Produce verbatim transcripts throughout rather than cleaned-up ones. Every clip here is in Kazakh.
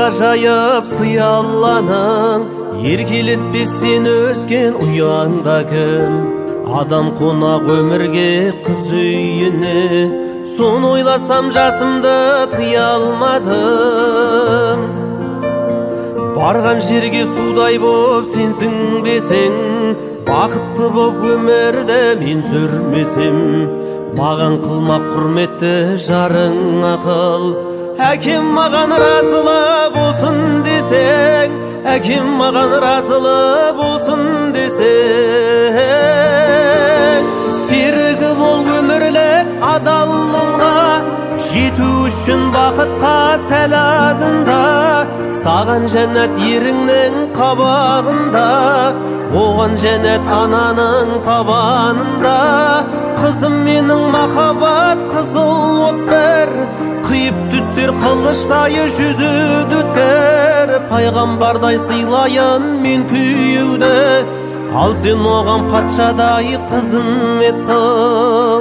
жайып сыялланың, еркелетпес сен өскен ұяңда кім? Адам қонақ өмірге қыз үйіне, соны ойласам жасымды тыя алмадым. Барған жерге судай боп сенсің бесең, бақытты боп өмірді мен сүрмесем. Маған қылмақ құрметті жарың ақыл, әкем маған разылы болсын десең, әкем маған разылы болсын десең. Серігі бол өмірлік адал жолға, жету үшін бақытқа сәл адымда. Саған жәннат еріңнің қабағында, оған жәннат ананың табанында. Қызым менің махаббат қызыл от бір, қиып түссер қылыштайы жүзі өткір. Пайғамбардай сыйлайын мен күйеуді, ал сен оған патшадай қызмет қыл.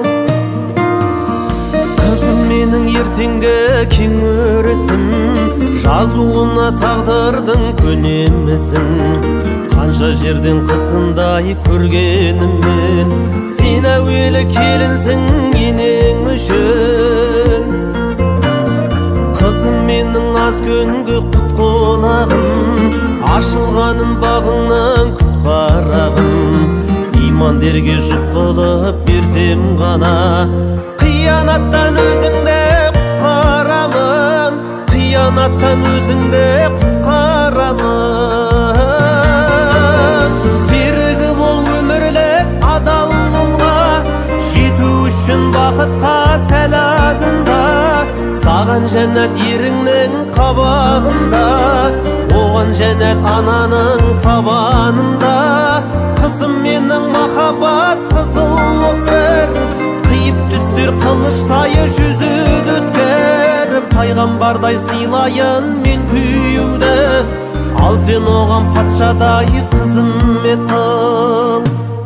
Қызым менің ертеңгі кең өрісім, жазуына тағдырдың көнемісің. Қанша жерден қысындай көргеніммен, сен әуелі келінсің енең үшін. Қызым менің аз күнгі құт қонағым, ашылғанын бағыңнан күт қарағым. Имандерге жұп қылып берсем ғана, қиянаттан өзіңді құтқарамын, қиянаттан өзіңді құтқарамын. Серігі бол өмірлік адал жолға, жету үшін бақытқа сәл адымда. Саған жәннат еріңнің қабағында, оған жәннат ананың табанында. Қызым менің махаббат қызыл от бір, қиып түссер қылыштайы жүзі өткір. Пайғамбардай сыйлайын мен күйеуді, ал сен оған патшадай қызмет қыл.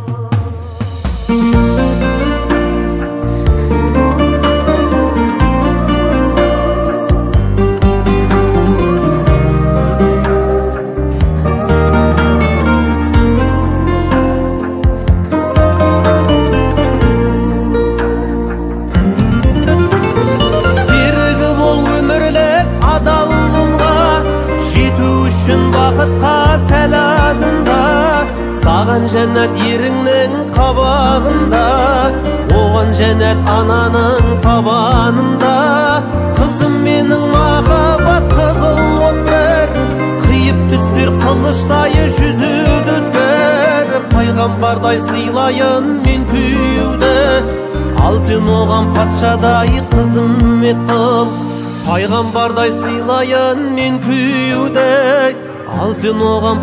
Бақытқа сәл адымда, саған жәннат еріңнің қабағында, оған жәннат ананың табанында. Қызым менің махаббат қызыл от бір, қиып түссер қылыштайы жүзі өткір. Пайғамбардай сыйлайын мен күйеуді, ал сен оған патшадай қызмет қыл. Пайғамбардай сыйлайын мен күйеуді, ал сен оған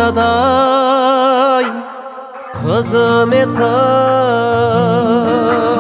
патшадай қызмет қыл.